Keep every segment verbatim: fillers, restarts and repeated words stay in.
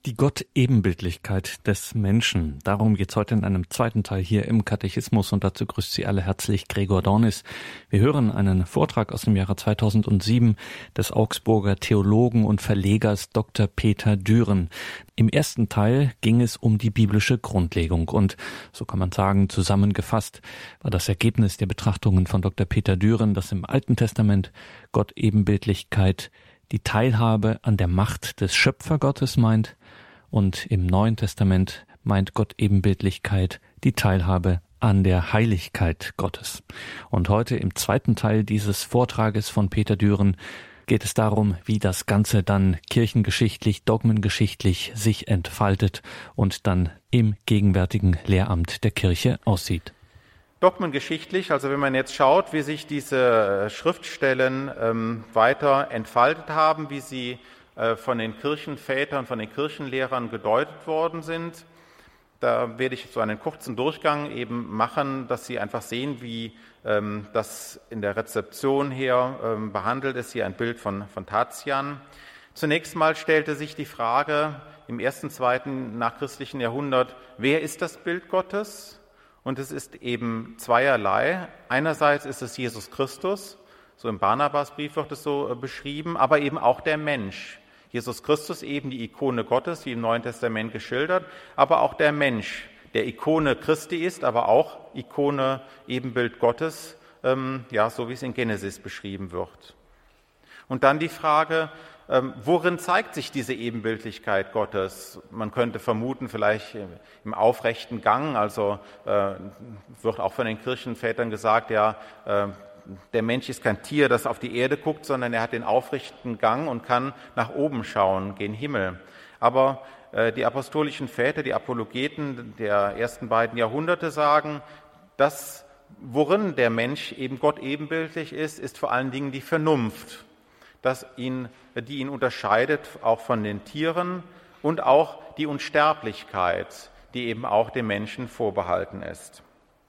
Die Gott-Ebenbildlichkeit des Menschen. Darum geht's heute in einem zweiten Teil hier im Katechismus und dazu grüßt Sie alle herzlich Gregor Dornis. Wir hören einen Vortrag aus dem Jahre zweitausendsieben des Augsburger Theologen und Verlegers Doktor Peter Düren. Im ersten Teil ging es um die biblische Grundlegung und, so kann man sagen, zusammengefasst war das Ergebnis der Betrachtungen von Doktor Peter Düren, dass im Alten Testament Gott-Ebenbildlichkeit die Teilhabe an der Macht des Schöpfergottes meint und im Neuen Testament meint Gott-Ebenbildlichkeit die Teilhabe an der Heiligkeit Gottes. Und heute im zweiten Teil dieses Vortrages von Peter Düren geht es darum, wie das Ganze dann kirchengeschichtlich, dogmengeschichtlich sich entfaltet und dann im gegenwärtigen Lehramt der Kirche aussieht. Dogmengeschichtlich, also wenn man jetzt schaut, wie sich diese Schriftstellen ähm, weiter entfaltet haben, wie sie äh, von den Kirchenvätern, von den Kirchenlehrern gedeutet worden sind, da werde ich so einen kurzen Durchgang eben machen, dass Sie einfach sehen, wie ähm, das in der Rezeption her ähm, behandelt ist. Hier ein Bild von, von Tatian. Zunächst mal stellte sich die Frage im ersten, zweiten nachchristlichen Jahrhundert, wer ist das Bild Gottes? Und es ist eben zweierlei. Einerseits ist es Jesus Christus, so im Barnabasbrief wird es so beschrieben, aber eben auch der Mensch. Jesus Christus eben die Ikone Gottes, wie im Neuen Testament geschildert, aber auch der Mensch, der Ikone Christi ist, aber auch Ikone, Ebenbild Gottes, ähm, ja, so wie es in Genesis beschrieben wird. Und dann die Frage, ähm, worin zeigt sich diese Ebenbildlichkeit Gottes? Man könnte vermuten, vielleicht im aufrechten Gang, also äh, wird auch von den Kirchenvätern gesagt, ja, äh, der Mensch ist kein Tier, das auf die Erde guckt, sondern er hat den aufrechten Gang und kann nach oben schauen, gen Himmel. Aber äh, die apostolischen Väter, die Apologeten der ersten beiden Jahrhunderte sagen, dass worin der Mensch eben Gott ebenbildlich ist, ist vor allen Dingen die Vernunft, dass ihn, die ihn unterscheidet auch von den Tieren und auch die Unsterblichkeit, die eben auch dem Menschen vorbehalten ist.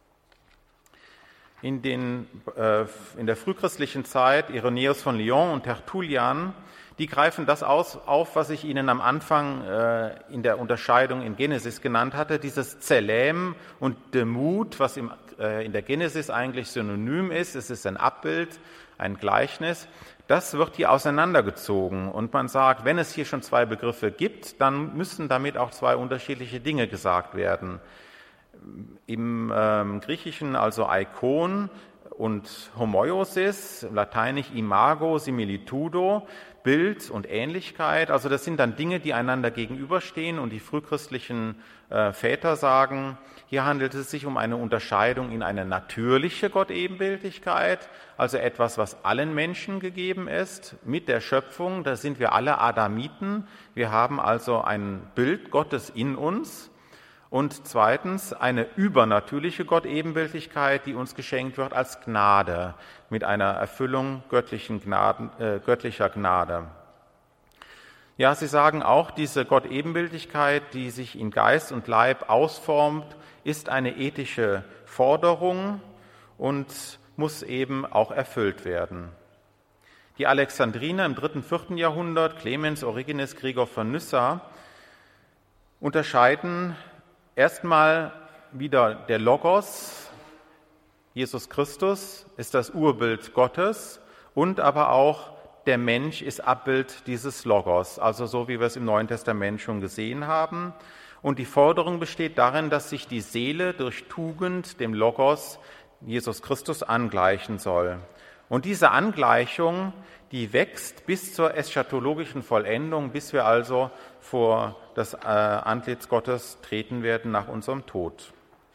In, den, äh, in der frühchristlichen Zeit, Irenäus von Lyon und Tertullian, die greifen das aus, auf, was ich Ihnen am Anfang äh, in der Unterscheidung in Genesis genannt hatte, dieses Zelem und Demut, was im, äh, in der Genesis eigentlich synonym ist. Es ist ein Abbild, ein Gleichnis. Das wird hier auseinandergezogen und man sagt, wenn es hier schon zwei Begriffe gibt, dann müssen damit auch zwei unterschiedliche Dinge gesagt werden. Im ähm, Griechischen also Eikon und Homoiosis, lateinisch Imago, Similitudo, Bild und Ähnlichkeit. Also das sind dann Dinge, die einander gegenüberstehen und die frühchristlichen äh, Väter sagen, hier handelt es sich um eine Unterscheidung in eine natürliche Gott-Ebenbildlichkeit, also etwas, was allen Menschen gegeben ist, mit der Schöpfung. Da sind wir alle Adamiten. Wir haben also ein Bild Gottes in uns. Und zweitens eine übernatürliche Gott-Ebenbildlichkeit, die uns geschenkt wird als Gnade, mit einer Erfüllung göttlichen Gnaden, äh, göttlicher Gnade. Ja, sie sagen auch, diese Gott-Ebenbildlichkeit, die sich in Geist und Leib ausformt, ist eine ethische Forderung und muss eben auch erfüllt werden. Die Alexandriner im dritten, vierten Jahrhundert, Clemens, Origenes, Gregor von Nyssa, unterscheiden erstmal wieder der Logos, Jesus Christus ist das Urbild Gottes und aber auch der Mensch ist Abbild dieses Logos, also so wie wir es im Neuen Testament schon gesehen haben. Und die Forderung besteht darin, dass sich die Seele durch Tugend dem Logos Jesus Christus angleichen soll. Und diese Angleichung, die wächst bis zur eschatologischen Vollendung, bis wir also vor das äh, Antlitz Gottes treten werden nach unserem Tod.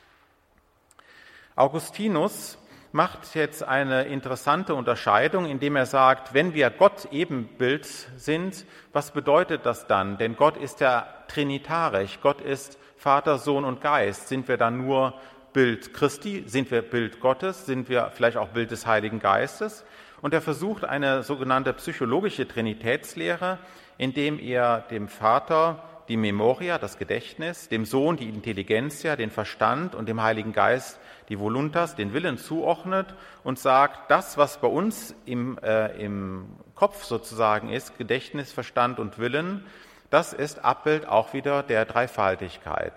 Augustinus macht jetzt eine interessante Unterscheidung, indem er sagt, wenn wir Gott Ebenbild sind, was bedeutet das dann? Denn Gott ist ja trinitarisch, Gott ist Vater, Sohn und Geist. Sind wir dann nur Bild Christi, sind wir Bild Gottes, sind wir vielleicht auch Bild des Heiligen Geistes? Und er versucht eine sogenannte psychologische Trinitätslehre, indem er dem Vater die Memoria, das Gedächtnis, dem Sohn die Intelligentia, den Verstand und dem Heiligen Geist die Voluntas, den Willen zuordnet und sagt, das, was bei uns im, äh, im Kopf sozusagen ist, Gedächtnis, Verstand und Willen, Das ist Abbild auch wieder der Dreifaltigkeit.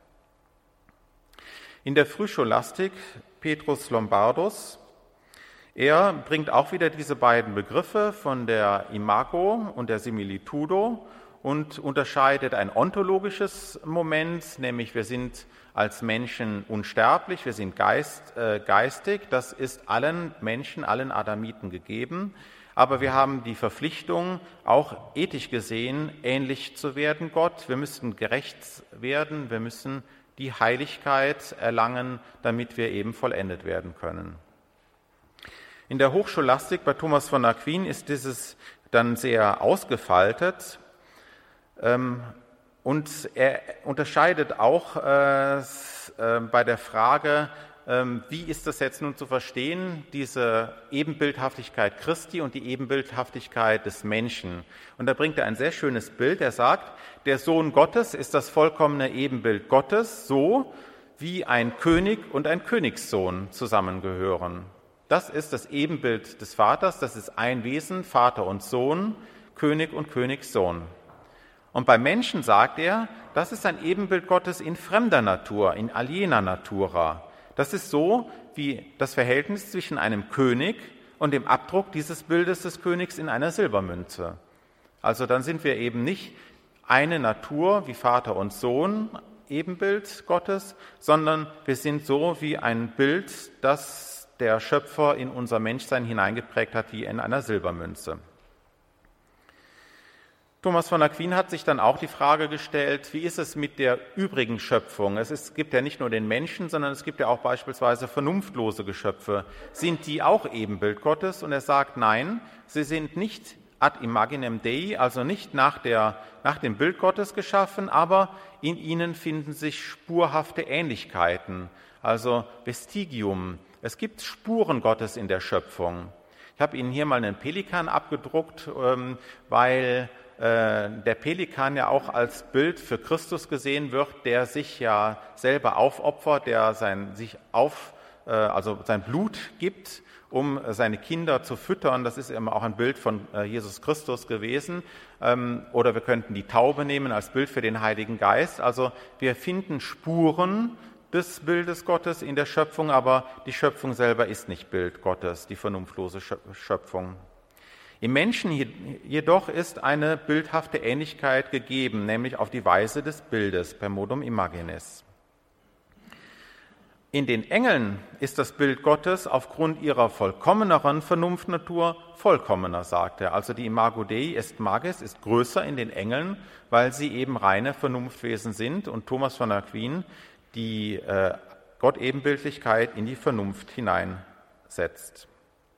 In der Frühscholastik Petrus Lombardus, er bringt auch wieder diese beiden Begriffe von der Imago und der Similitudo und unterscheidet ein ontologisches Moment, nämlich wir sind als Menschen unsterblich, wir sind geist, äh, geistig, das ist allen Menschen, allen Adamiten gegeben, aber wir haben die Verpflichtung, auch ethisch gesehen ähnlich zu werden Gott. Wir müssen gerecht werden, wir müssen die Heiligkeit erlangen, damit wir eben vollendet werden können. In der Hochscholastik bei Thomas von Aquin ist dieses dann sehr ausgefaltet ähm, und er unterscheidet auch äh, äh, bei der Frage, äh, wie ist das jetzt nun zu verstehen, diese Ebenbildhaftigkeit Christi und die Ebenbildhaftigkeit des Menschen. Und da bringt er ein sehr schönes Bild, er sagt, der Sohn Gottes ist das vollkommene Ebenbild Gottes, so wie ein König und ein Königssohn zusammengehören. Das ist das Ebenbild des Vaters, das ist ein Wesen, Vater und Sohn, König und Königssohn. Und beim Menschen sagt er, das ist ein Ebenbild Gottes in fremder Natur, in aliena natura. Das ist so wie das Verhältnis zwischen einem König und dem Abdruck dieses Bildes des Königs in einer Silbermünze. Also dann sind wir eben nicht eine Natur wie Vater und Sohn, Ebenbild Gottes, sondern wir sind so wie ein Bild, das der Schöpfer in unser Menschsein hineingeprägt hat, wie in einer Silbermünze. Thomas von Aquin hat sich dann auch die Frage gestellt, wie ist es mit der übrigen Schöpfung? Es ist, gibt ja nicht nur den Menschen, sondern es gibt ja auch beispielsweise vernunftlose Geschöpfe. Sind die auch Ebenbild Gottes? Und er sagt, nein, sie sind nicht ad imaginem Dei, also nicht nach, der, nach dem Bild Gottes geschaffen, aber in ihnen finden sich spurhafte Ähnlichkeiten, also Vestigium. Es gibt Spuren Gottes in der Schöpfung. Ich habe Ihnen hier mal einen Pelikan abgedruckt, weil der Pelikan ja auch als Bild für Christus gesehen wird, der sich ja selber aufopfert, der sein, sich auf, also sein Blut gibt, um seine Kinder zu füttern. Das ist immer auch ein Bild von Jesus Christus gewesen. Oder wir könnten die Taube nehmen als Bild für den Heiligen Geist. Also wir finden Spuren des Bildes Gottes in der Schöpfung, aber die Schöpfung selber ist nicht Bild Gottes, die vernunftlose Schöpfung. Im Menschen jedoch ist eine bildhafte Ähnlichkeit gegeben, nämlich auf die Weise des Bildes, per modum imagines. In den Engeln ist das Bild Gottes aufgrund ihrer vollkommeneren Vernunftnatur vollkommener, sagt er. Also die Imago Dei est magis ist größer in den Engeln, weil sie eben reine Vernunftwesen sind und Thomas von Aquin die äh, Gottebenbildlichkeit in die Vernunft hineinsetzt.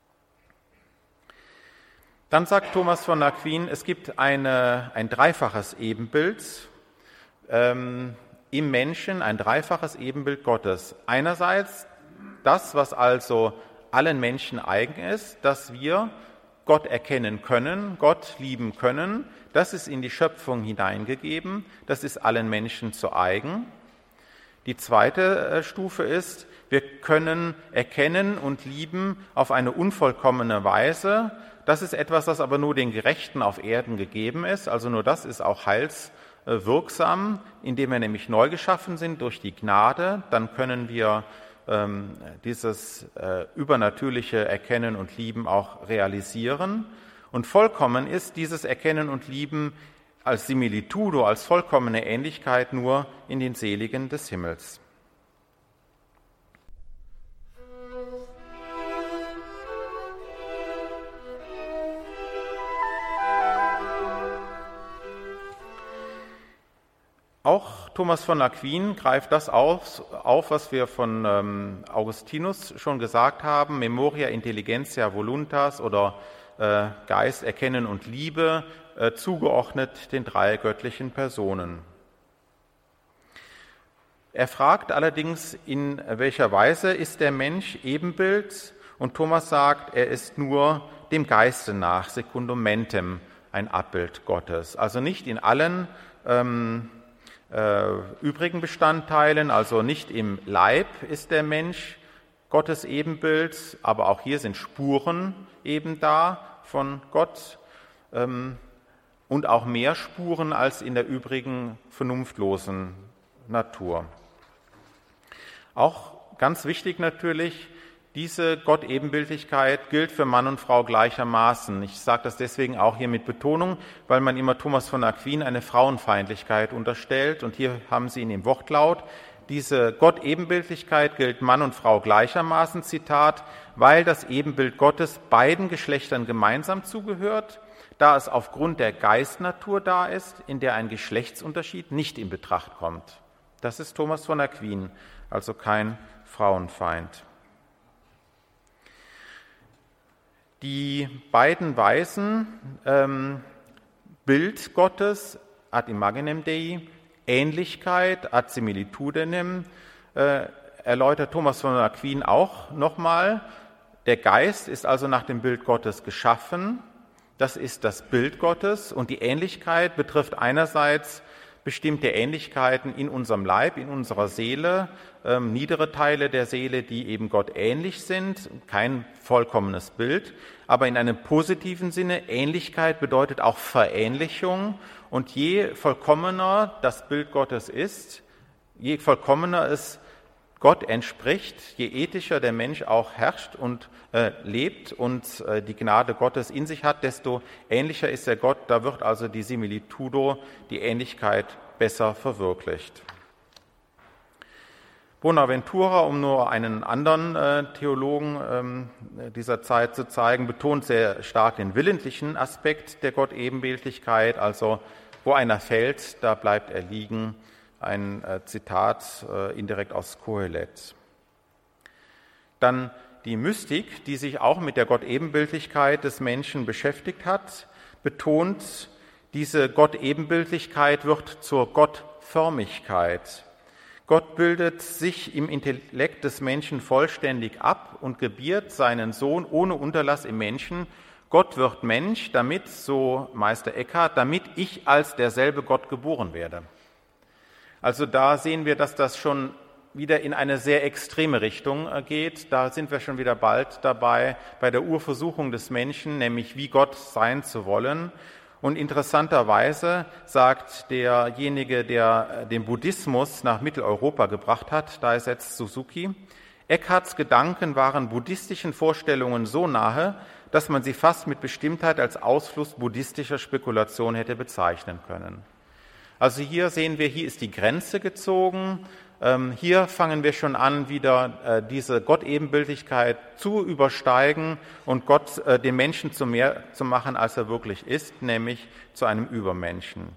Dann sagt Thomas von Aquin, es gibt eine, ein dreifaches Ebenbild ähm, im Menschen, ein dreifaches Ebenbild Gottes. Einerseits das, was also allen Menschen eigen ist, dass wir Gott erkennen können, Gott lieben können, das ist in die Schöpfung hineingegeben, das ist allen Menschen zu eigen. Die zweite Stufe ist, wir können erkennen und lieben auf eine unvollkommene Weise. Das ist etwas, das aber nur den Gerechten auf Erden gegeben ist. Also nur das ist auch heilswirksam, indem wir nämlich neu geschaffen sind durch die Gnade. Dann können wir ähm, dieses äh, übernatürliche Erkennen und Lieben auch realisieren. Und vollkommen ist dieses Erkennen und Lieben als Similitudo, als vollkommene Ähnlichkeit nur in den Seligen des Himmels. Auch Thomas von Aquin greift das auf, auf was wir von ähm, Augustinus schon gesagt haben, Memoria Intelligentia Voluntas oder äh, Geist, Erkennen und Liebe, äh, zugeordnet den drei göttlichen Personen. Er fragt allerdings, in welcher Weise ist der Mensch Ebenbild? Und Thomas sagt, er ist nur dem Geiste nach, secundum mentem, ein Abbild Gottes. Also nicht in allen ähm, Äh, übrigen Bestandteilen, also nicht im Leib ist der Mensch Gottes Ebenbild, aber auch hier sind Spuren eben da von Gott. Ähm, und auch mehr Spuren als in der übrigen vernunftlosen Natur. Auch ganz wichtig natürlich, diese Gott-Ebenbildlichkeit gilt für Mann und Frau gleichermaßen. Ich sage das deswegen auch hier mit Betonung, weil man immer Thomas von Aquin eine Frauenfeindlichkeit unterstellt. Und hier haben Sie ihn im Wortlaut. Diese Gott-Ebenbildlichkeit gilt Mann und Frau gleichermaßen, Zitat, weil das Ebenbild Gottes beiden Geschlechtern gemeinsam zugehört, da es aufgrund der Geistnatur da ist, in der ein Geschlechtsunterschied nicht in Betracht kommt. Das ist Thomas von Aquin, also kein Frauenfeind. Die beiden Weisen, ähm, Bild Gottes, ad imaginem Dei, Ähnlichkeit, ad similitudenem, äh, erläutert Thomas von Aquin auch nochmal. Der Geist ist also nach dem Bild Gottes geschaffen, das ist das Bild Gottes, und die Ähnlichkeit betrifft einerseits bestimmte Ähnlichkeiten in unserem Leib, in unserer Seele, ähm, niedere Teile der Seele, die eben Gott ähnlich sind, kein vollkommenes Bild, aber in einem positiven Sinne. Ähnlichkeit bedeutet auch Verähnlichung, und je vollkommener das Bild Gottes ist, je vollkommener es Gott entspricht, je ethischer der Mensch auch herrscht und äh, lebt und äh, die Gnade Gottes in sich hat, desto ähnlicher ist er Gott. Da wird also die Similitudo, die Ähnlichkeit, besser verwirklicht. Bonaventura, um nur einen anderen äh, Theologen ähm, dieser Zeit zu zeigen, betont sehr stark den willentlichen Aspekt der Gott-Ebenbildlichkeit, also wo einer fällt, da bleibt er liegen. Ein äh, Zitat äh, indirekt aus Kohelet. Dann die Mystik, die sich auch mit der Gott-Ebenbildlichkeit des Menschen beschäftigt hat, betont, diese Gott-Ebenbildlichkeit wird zur Gottförmigkeit. Gott bildet sich im Intellekt des Menschen vollständig ab und gebiert seinen Sohn ohne Unterlass im Menschen. Gott wird Mensch, damit, so Meister Eckhart, damit ich als derselbe Gott geboren werde. Also da sehen wir, dass das schon wieder in eine sehr extreme Richtung geht. Da sind wir schon wieder bald dabei bei der Urversuchung des Menschen, nämlich wie Gott sein zu wollen. Und interessanterweise sagt derjenige, der den Buddhismus nach Mitteleuropa gebracht hat, da ist jetzt Suzuki, Eckharts Gedanken waren buddhistischen Vorstellungen so nahe, dass man sie fast mit Bestimmtheit als Ausfluss buddhistischer Spekulation hätte bezeichnen können. Also hier sehen wir, hier ist die Grenze gezogen. Ähm, hier fangen wir schon an, wieder äh, diese Gott-Ebenbildlichkeit zu übersteigen und Gott, äh, den Menschen zu mehr zu machen, als er wirklich ist, nämlich zu einem Übermenschen.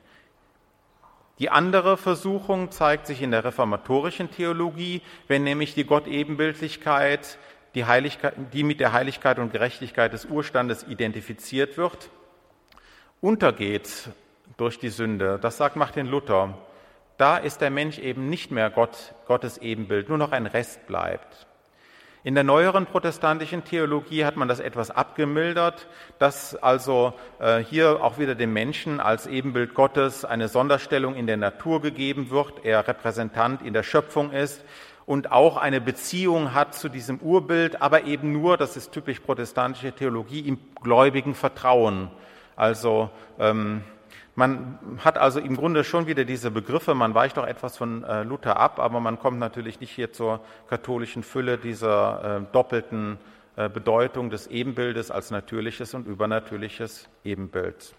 Die andere Versuchung zeigt sich in der reformatorischen Theologie, wenn nämlich die Gott-Ebenbildlichkeit, die, Heiligkeit, die mit der Heiligkeit und Gerechtigkeit des Urstandes identifiziert wird, untergeht durch die Sünde. Das sagt Martin Luther. Da ist der Mensch eben nicht mehr Gott, Gottes Ebenbild, nur noch ein Rest bleibt. In der neueren protestantischen Theologie hat man das etwas abgemildert, dass also äh, hier auch wieder dem Menschen als Ebenbild Gottes eine Sonderstellung in der Natur gegeben wird, er Repräsentant in der Schöpfung ist und auch eine Beziehung hat zu diesem Urbild, aber eben nur, das ist typisch protestantische Theologie, im gläubigen Vertrauen. Also ähm, Man hat also im Grunde schon wieder diese Begriffe, man weicht doch etwas von äh, Luther ab, aber man kommt natürlich nicht hier zur katholischen Fülle dieser äh, doppelten äh, Bedeutung des Ebenbildes als natürliches und übernatürliches Ebenbild.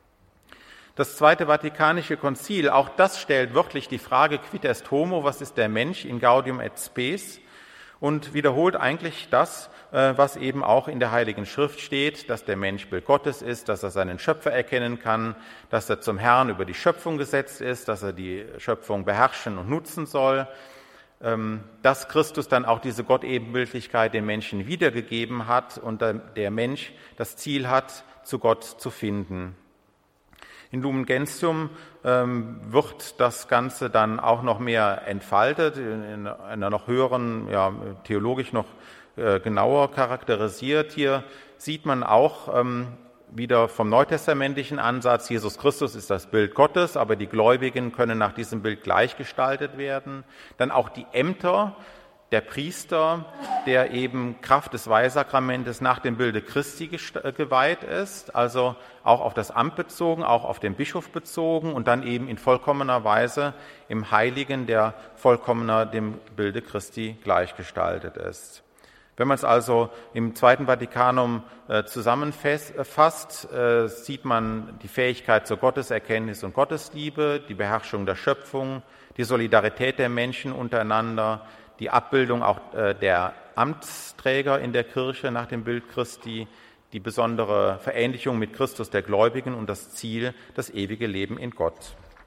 Das Zweite Vatikanische Konzil, auch das stellt wirklich die Frage, quid est homo, was ist der Mensch in Gaudium et Spes, und wiederholt eigentlich das, was eben auch in der Heiligen Schrift steht, dass der Mensch Bild Gottes ist, dass er seinen Schöpfer erkennen kann, dass er zum Herrn über die Schöpfung gesetzt ist, dass er die Schöpfung beherrschen und nutzen soll, dass Christus dann auch diese Gott-Ebenbildlichkeit den Menschen wiedergegeben hat und der Mensch das Ziel hat, zu Gott zu finden. In Lumen Gentium ähm, wird das Ganze dann auch noch mehr entfaltet, in einer noch höheren, ja, theologisch noch äh, genauer charakterisiert. Hier sieht man auch ähm, wieder vom neutestamentlichen Ansatz, Jesus Christus ist das Bild Gottes, aber die Gläubigen können nach diesem Bild gleichgestaltet werden. Dann auch die Ämter, der Priester, der eben Kraft des Weihsakramentes nach dem Bilde Christi geweiht ist, also auch auf das Amt bezogen, auch auf den Bischof bezogen und dann eben in vollkommener Weise im Heiligen, der vollkommener dem Bilde Christi gleichgestaltet ist. Wenn man es also im Zweiten Vatikanum äh, zusammenfasst, äh, sieht man die Fähigkeit zur Gotteserkenntnis und Gottesliebe, die Beherrschung der Schöpfung, die Solidarität der Menschen untereinander, die Abbildung auch äh, der Amtsträger in der Kirche nach dem Bild Christi, die besondere Verähnlichung mit Christus der Gläubigen und das Ziel, das ewige Leben in Gott.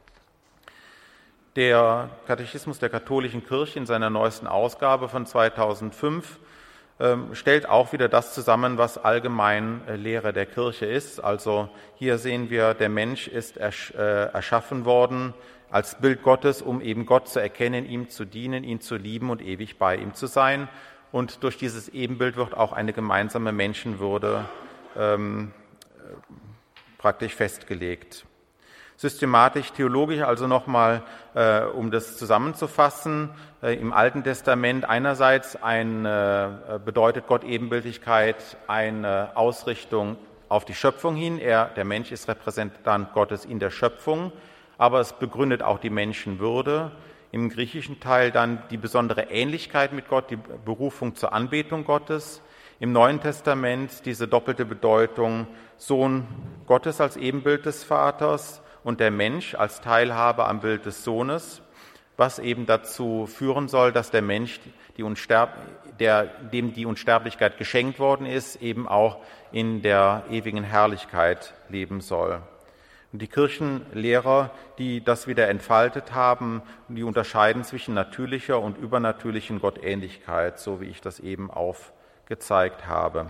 Der Katechismus der katholischen Kirche in seiner neuesten Ausgabe von zweitausendfünf ähm, stellt auch wieder das zusammen, was allgemein äh, Lehre der Kirche ist. Also hier sehen wir, der Mensch ist ersch- äh, erschaffen worden als Bild Gottes, um eben Gott zu erkennen, ihm zu dienen, ihn zu lieben und ewig bei ihm zu sein. Und durch dieses Ebenbild wird auch eine gemeinsame Menschenwürde ähm, praktisch festgelegt. Systematisch, theologisch also nochmal, äh, um das zusammenzufassen, äh, im Alten Testament einerseits ein, äh, bedeutet Gott Ebenbildlichkeit eine Ausrichtung auf die Schöpfung hin. Er, der Mensch, ist Repräsentant Gottes in der Schöpfung, aber es begründet auch die Menschenwürde. Im griechischen Teil dann die besondere Ähnlichkeit mit Gott, die Berufung zur Anbetung Gottes. Im Neuen Testament diese doppelte Bedeutung Sohn Gottes als Ebenbild des Vaters und der Mensch als Teilhabe am Bild des Sohnes, was eben dazu führen soll, dass der Mensch, die Unsterb- der, dem die Unsterblichkeit geschenkt worden ist, eben auch in der ewigen Herrlichkeit leben soll. Und die Kirchenlehrer, die das wieder entfaltet haben, die unterscheiden zwischen natürlicher und übernatürlichen Gottähnlichkeit, so wie ich das eben aufgezeigt habe.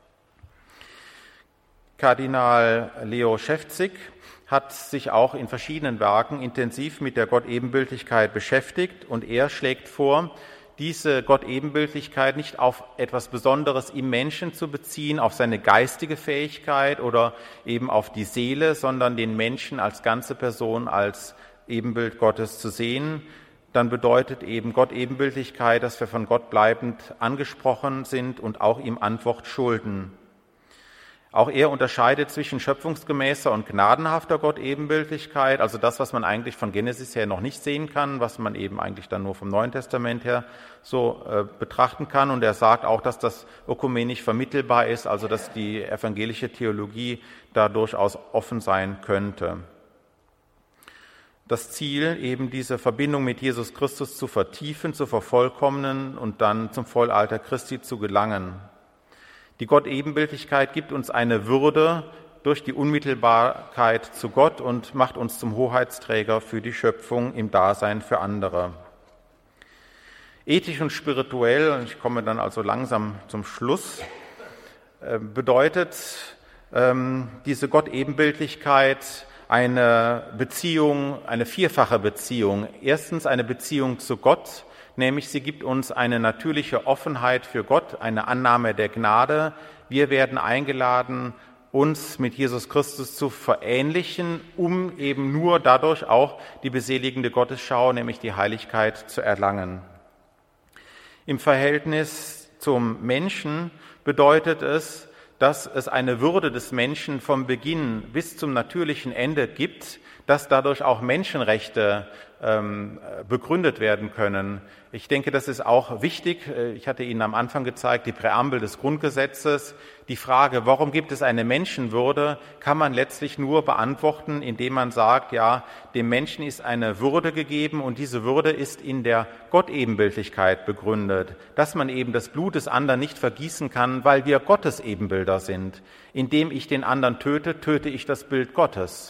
Kardinal Leo Ševčík hat sich auch in verschiedenen Werken intensiv mit der Gottebenbildlichkeit beschäftigt und er schlägt vor, diese Gottebenbildlichkeit nicht auf etwas Besonderes im Menschen zu beziehen, auf seine geistige Fähigkeit oder eben auf die Seele, sondern den Menschen als ganze Person, als Ebenbild Gottes zu sehen. Dann bedeutet eben Gottebenbildlichkeit, dass wir von Gott bleibend angesprochen sind und auch ihm Antwort schulden. Auch er unterscheidet zwischen schöpfungsgemäßer und gnadenhafter Gottebenbildlichkeit, also das, was man eigentlich von Genesis her noch nicht sehen kann, was man eben eigentlich dann nur vom Neuen Testament her so äh, betrachten kann. Und er sagt auch, dass das ökumenisch vermittelbar ist, also dass die evangelische Theologie da durchaus offen sein könnte. Das Ziel, eben diese Verbindung mit Jesus Christus zu vertiefen, zu vervollkommnen und dann zum Vollalter Christi zu gelangen. Die Gottebenbildlichkeit gibt uns eine Würde durch die Unmittelbarkeit zu Gott und macht uns zum Hoheitsträger für die Schöpfung im Dasein für andere. Ethisch und spirituell, und ich komme dann also langsam zum Schluss, bedeutet diese Gottebenbildlichkeit eine Beziehung, eine vierfache Beziehung. Erstens eine Beziehung zu Gott, nämlich sie gibt uns eine natürliche Offenheit für Gott, eine Annahme der Gnade. Wir werden eingeladen, uns mit Jesus Christus zu verähnlichen, um eben nur dadurch auch die beseligende Gottesschau, nämlich die Heiligkeit, zu erlangen. Im Verhältnis zum Menschen bedeutet es, dass es eine Würde des Menschen vom Beginn bis zum natürlichen Ende gibt, dass dadurch auch Menschenrechte ähm, begründet werden können. Ich denke, das ist auch wichtig. Ich hatte Ihnen am Anfang gezeigt, die Präambel des Grundgesetzes. Die Frage, warum gibt es eine Menschenwürde, kann man letztlich nur beantworten, indem man sagt, ja, dem Menschen ist eine Würde gegeben und diese Würde ist in der Gottebenbildlichkeit begründet, dass man eben das Blut des anderen nicht vergießen kann, weil wir Gottes Ebenbilder sind. Indem ich den anderen töte, töte ich das Bild Gottes.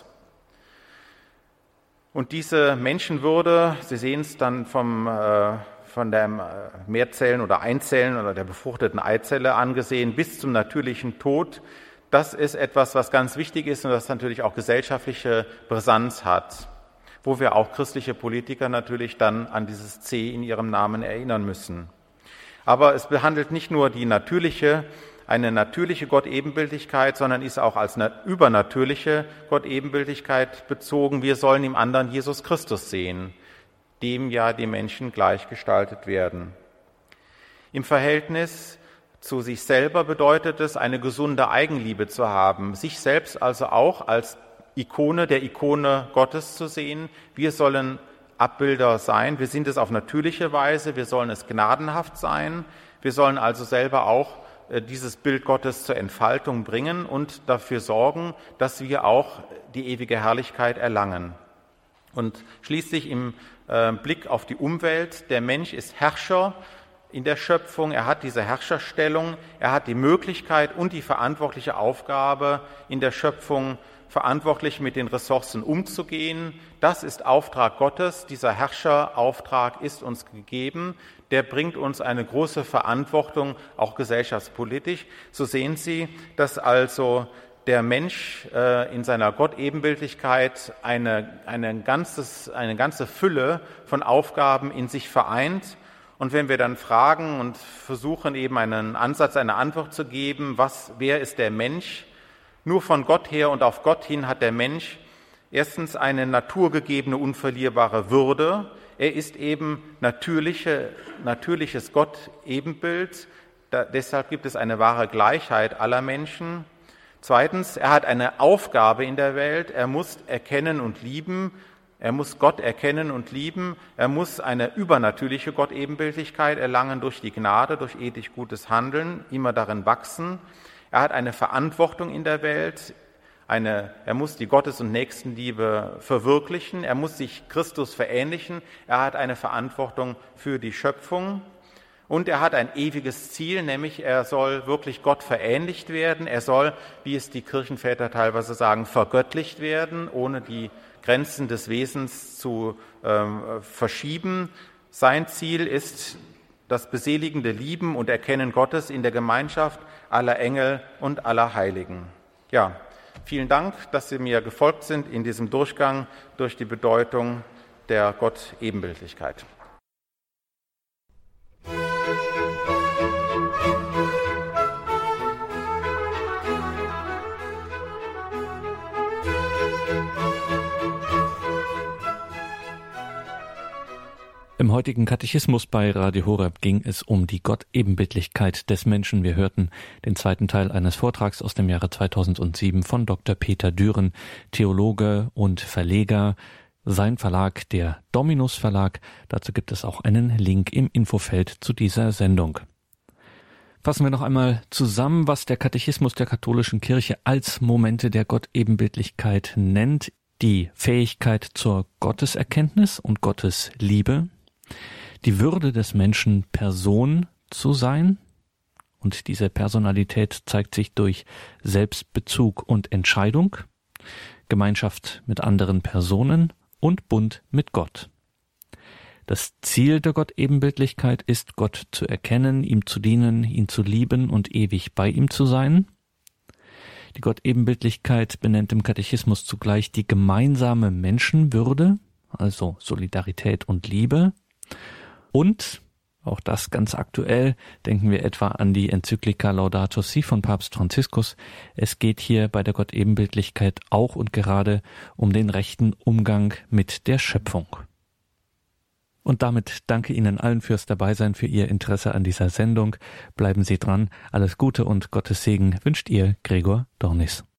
Und diese Menschenwürde, Sie sehen es dann vom, äh, von der Mehrzellen- oder Einzellen oder der befruchteten Eizelle angesehen bis zum natürlichen Tod, das ist etwas, was ganz wichtig ist und das natürlich auch gesellschaftliche Brisanz hat, wo wir auch christliche Politiker natürlich dann an dieses C in ihrem Namen erinnern müssen. Aber es behandelt nicht nur die natürliche eine natürliche Gottebenbildlichkeit, sondern ist auch als eine übernatürliche Gottebenbildlichkeit bezogen. Wir sollen im anderen Jesus Christus sehen, dem ja die Menschen gleichgestaltet werden. Im Verhältnis zu sich selber bedeutet es, eine gesunde Eigenliebe zu haben, sich selbst also auch als Ikone der Ikone Gottes zu sehen. Wir sollen Abbilder sein, wir sind es auf natürliche Weise, wir sollen es gnadenhaft sein, wir sollen also selber auch dieses Bild Gottes zur Entfaltung bringen und dafür sorgen, dass wir auch die ewige Herrlichkeit erlangen. Und schließlich im äh, Blick auf die Umwelt, der Mensch ist Herrscher in der Schöpfung, er hat diese Herrscherstellung, er hat die Möglichkeit und die verantwortliche Aufgabe, in der Schöpfung verantwortlich mit den Ressourcen umzugehen. Das ist Auftrag Gottes, dieser Herrscherauftrag ist uns gegeben, der bringt uns eine große Verantwortung, auch gesellschaftspolitisch. So sehen Sie, dass also der Mensch äh, in seiner Gottebenbildlichkeit eine, eine, ganzes, eine ganze Fülle von Aufgaben in sich vereint. Und wenn wir dann fragen und versuchen, eben einen Ansatz, eine Antwort zu geben, was, wer ist der Mensch? Nur von Gott her und auf Gott hin hat der Mensch erstens eine naturgegebene, unverlierbare Würde. Er ist eben natürliche, natürliches Gott-Ebenbild. Da, deshalb gibt es eine wahre Gleichheit aller Menschen. Zweitens, er hat eine Aufgabe in der Welt. Er muss erkennen und lieben. Er muss Gott erkennen und lieben. Er muss eine übernatürliche Gott-Ebenbildlichkeit erlangen durch die Gnade, durch ethisch gutes Handeln, immer darin wachsen. Er hat eine Verantwortung in der Welt. Eine, er muss die Gottes- und Nächstenliebe verwirklichen. Er muss sich Christus verähnlichen. Er hat eine Verantwortung für die Schöpfung. Und er hat ein ewiges Ziel, nämlich er soll wirklich Gott verähnlicht werden. Er soll, wie es die Kirchenväter teilweise sagen, vergöttlicht werden, ohne die Grenzen des Wesens zu ähm, verschieben. Sein Ziel ist das beseligende Lieben und Erkennen Gottes in der Gemeinschaft aller Engel und aller Heiligen. Ja, vielen Dank, dass Sie mir gefolgt sind in diesem Durchgang durch die Bedeutung der Gott-Ebenbildlichkeit. Im heutigen Katechismus bei Radio Horeb ging es um die Gott-Ebenbildlichkeit des Menschen. Wir hörten den zweiten Teil eines Vortrags aus dem Jahre zweitausendsieben von Doktor Peter Düren, Theologe und Verleger. Sein Verlag, der Dominus Verlag. Dazu gibt es auch einen Link im Infofeld zu dieser Sendung. Fassen wir noch einmal zusammen, was der Katechismus der katholischen Kirche als Momente der Gott-Ebenbildlichkeit nennt. Die Fähigkeit zur Gotteserkenntnis und Gottesliebe, die Würde des Menschen, Person zu sein, und diese Personalität zeigt sich durch Selbstbezug und Entscheidung, Gemeinschaft mit anderen Personen und Bund mit Gott. Das Ziel der Gott-Ebenbildlichkeit ist, Gott zu erkennen, ihm zu dienen, ihn zu lieben und ewig bei ihm zu sein. Die Gott-Ebenbildlichkeit benennt im Katechismus zugleich die gemeinsame Menschenwürde, also Solidarität und Liebe. Und, auch das ganz aktuell, denken wir etwa an die Enzyklika Laudato Si von Papst Franziskus. Es geht hier bei der Gott-Ebenbildlichkeit auch und gerade um den rechten Umgang mit der Schöpfung. Und damit danke Ihnen allen fürs Dabeisein, für Ihr Interesse an dieser Sendung. Bleiben Sie dran. Alles Gute und Gottes Segen wünscht Ihr Gregor Dornis.